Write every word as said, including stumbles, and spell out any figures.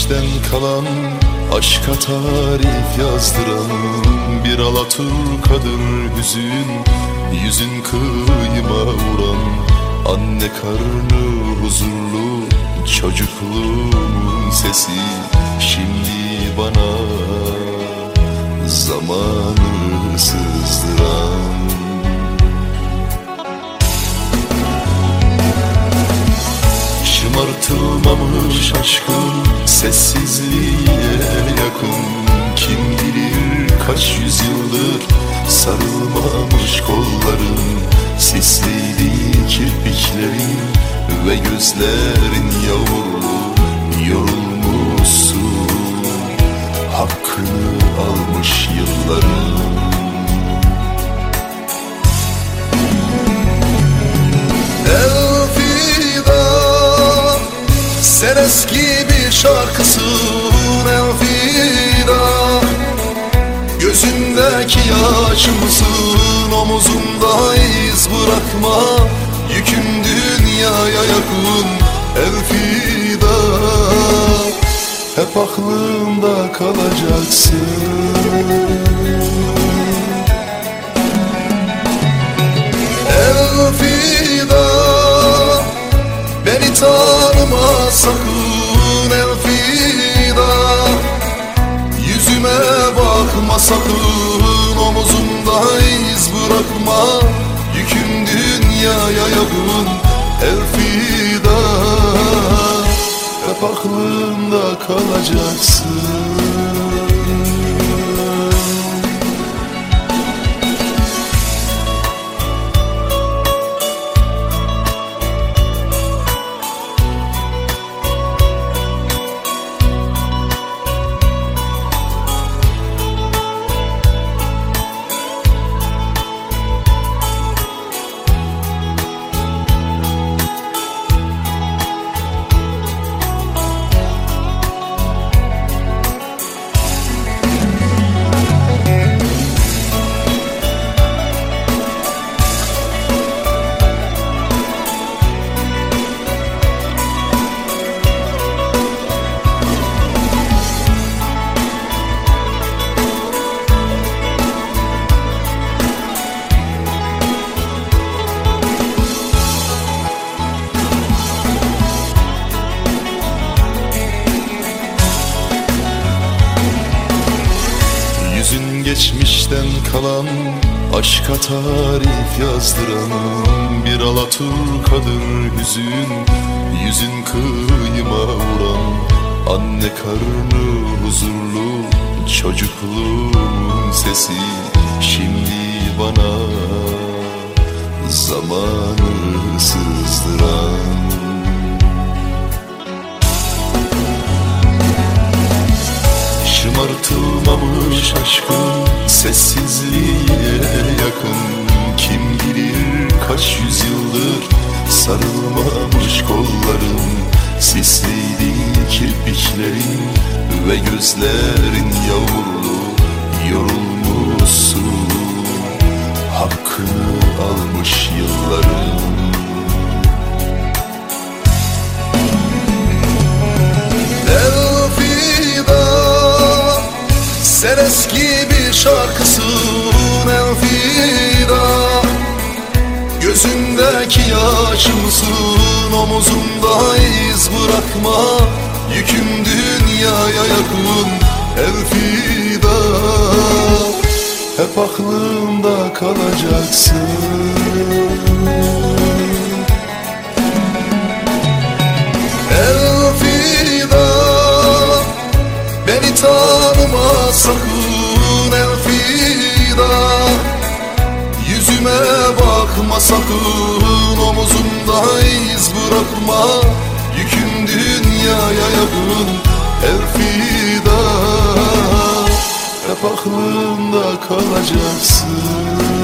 geçmişten kalan, aşka tarif yazdıran bir Alaturka'dır hüzün. Yüzün kıyıma vuran, anne karnı huzurlu çocukluğumun sesi. Şimdi bana zamanı sızdıran, şımartılmamış aşkın sessizliğe yakın. Kim bilir kaç yüzyıldır sarılmamış kolların, sisliydi kirpiklerin ve gözlerin yavru. Yorulmuşsun, hakkını almış yılların. Sen eski bir şarkısın Elfida, gözündeki yaşımsın, omuzunda iz bırakma. Yükün dünyaya yakın Elfida, hep aklımda kalacaksın. Elfida, beni tanıma sakın Elfida, yüzüme bakma sakın, omuzumda iz bırakma. Yüküm dünyaya yakın Elfida, hep aklımda kalacaksın. Geçmişten kalan, aşka tarif yazdıran bir Alaturka'dır hüzün. Yüzün kıyıma vuran, anne karnı huzurlu çocukluğumun sesi. Şimdi bana zamanı sızdıran, şımartılmamış aşkın sessizliğe yakın. Kim bilir kaç yüzyıldır sarılmamış kolların, sisliydi kirpiklerin ve gözlerin yavru. Yorulmuşsun, hakkını almış yılların. Sen eski bir şarkısın Elfida, gözündeki yaşımsın, omuzumda iz bırakma. Yüküm dünyaya yakın Elfida, hep aklımda kalacaksın. Elfida, beni tanıma sakın Elfida, yüzüme bakma sakın, omuzumda iz bırakma. Yüküm dünyaya yakın Elfida, hep aklımda kalacaksın.